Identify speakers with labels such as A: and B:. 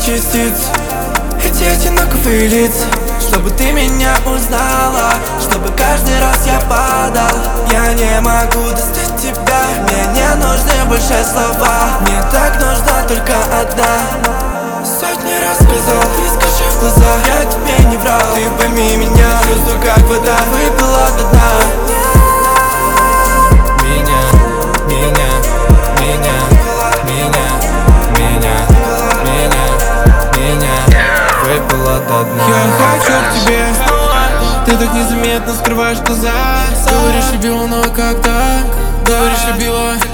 A: частиц. Эти одинаковые лица, чтобы ты меня узнала, чтобы каждый раз я падал. Я не могу достать тебя, мне не нужны больше слова, мне так нужна только одна. Сотни раз сказал, ты скажи в глаза, я тебе не врал. Ты пойми меня, слезу как вода, выпила до дна.
B: Я хочу к тебе, ты так незаметно скрываешь глаза. Говоришь, любила, но как так? Говоришь, любила,